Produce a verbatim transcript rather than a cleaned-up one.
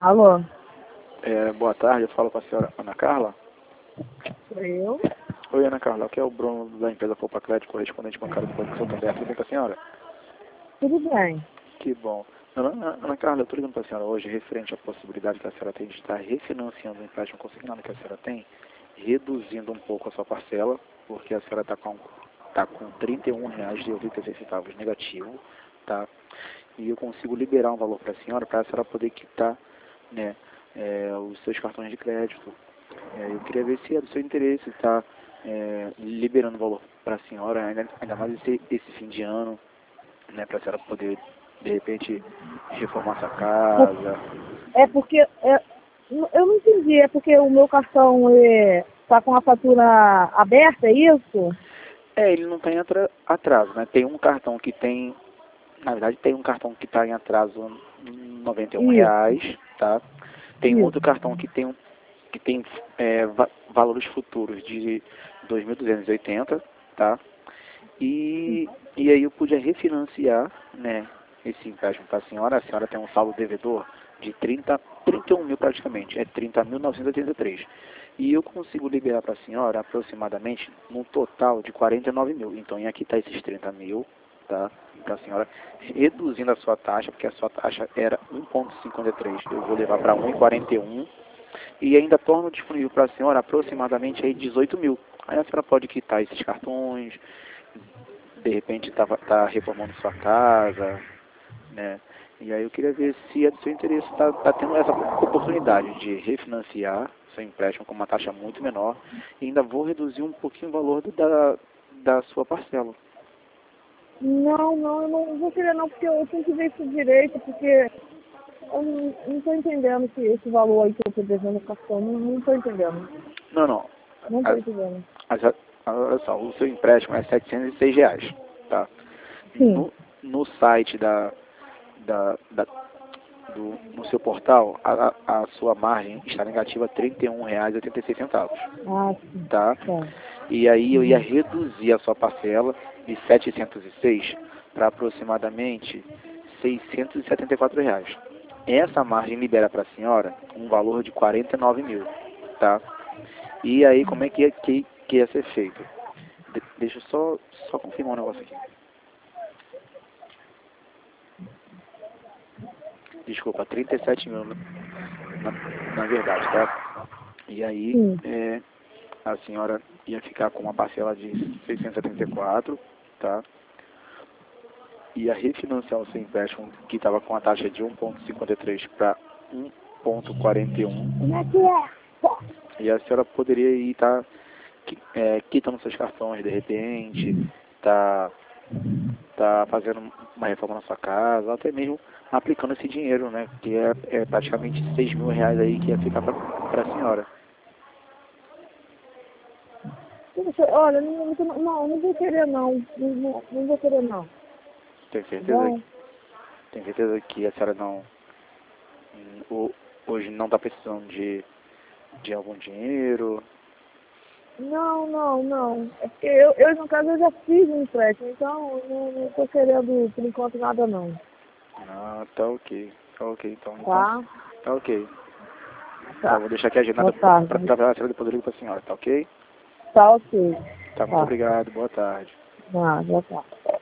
Alô? É, boa tarde, eu falo com a senhora Ana Carla. Sou eu? Oi, Ana Carla, aqui é o Bruno da empresa Poupa Crédito, correspondente bancário do Banco Santander. Tudo bem com a senhora? Tudo bem. Que bom. Ana, Ana Carla, eu estou ligando para a senhora hoje referente à possibilidade que a senhora tem de estar refinanciando o empréstimo consignado que a senhora tem, reduzindo um pouco a sua parcela, porque a senhora está com, tá com trinta e um reais e oitenta e seis centavos negativo, tá? E eu consigo liberar um valor para a senhora, para a senhora poder quitar, né, é, os seus cartões de crédito. É, eu queria ver se é do seu interesse estar é, liberando valor para a senhora, ainda, ainda mais esse, esse fim de ano, né, para a senhora poder, de repente, reformar sua casa. É porque, é, eu não entendi, é porque o meu cartão está com a fatura aberta, é isso? É, ele não tem atra, atraso, né? Tem um cartão que tem, na verdade, tem um cartão que está em atraso noventa e um Isso, reais, tá? Tem isso. outro cartão que tem, que tem é, va valores futuros de dois mil duzentos e oitenta, tá? E, e aí eu pude refinanciar, né, esse empréstimo para a senhora. A senhora tem um saldo devedor de trinta, trinta e um mil praticamente, é trinta mil novecentos e oitenta e três. E eu consigo liberar para a senhora aproximadamente um total de quarenta e nove mil. Então, aqui está esses trinta mil, tá? Para a senhora, reduzindo a sua taxa, porque a sua taxa era um vírgula cinquenta e três. Eu vou levar para um vírgula quarenta e um e ainda torno disponível para a senhora aproximadamente aí dezoito mil. Aí a senhora pode quitar esses cartões, de repente está tá reformando sua casa, né? E aí eu queria ver se é do seu interesse, está tá tendo essa oportunidade de refinanciar seu empréstimo com uma taxa muito menor e ainda vou reduzir um pouquinho o valor da, da sua parcela. Não, não, eu não vou querer não, porque eu tenho que ver isso direito, porque eu não estou entendendo esse, esse valor aí que eu estou devendo no cartão, não estou entendendo. Não, não. Não estou A, entendendo. a, a, olha só, o seu empréstimo é setecentos e seis reais, tá? Sim, No, no site da, da, da do, no seu portal, a, a sua margem está negativa trinta e um reais e oitenta e seis centavos, ah, sim, tá? tá. E aí eu ia Uhum. reduzir a sua parcela de setecentos e seis para aproximadamente seiscentos e setenta e quatro reais. Essa margem libera para a senhora um valor de quarenta e nove mil, tá? E aí como é que ia, que, que ia ser feito? De, deixa eu só, só confirmar um negócio aqui. Desculpa, trinta e sete mil na, na verdade, tá? E aí Sim. é, a senhora ia ficar com uma parcela de seiscentos e setenta e quatro, tá? Ia refinanciar o seu empréstimo que estava com a taxa de um vírgula cinquenta e três para um vírgula quarenta e um. Como é que é? E a senhora poderia ir estar tá, é, quitando seus cartões de repente, tá, tá fazendo uma reforma na sua casa, ou até mesmo aplicando esse dinheiro, né? Que é, é praticamente seis mil reais aí que ia ficar para a senhora. Poxa, olha, não, não, não, não vou querer não, não, não não vou querer não, Tem tá certeza, bom? tem certeza que a senhora não o- hoje não está precisando de, de algum dinheiro? Não, não, não. É porque eu, eu, no caso, eu já fiz um empréstimo, então não, não tô querendo, por enquanto, nada não. Ah, tá ok. Tá ok, então. Então, Tá? tá ok. Tá, Tá. vou deixar aqui agendada Boa para tarde. trabalhar a senhora depois eu ligo para a senhota, tá ok? Tá ok. Tá, muito Tá. obrigado. Boa tarde. Ah, boa tarde.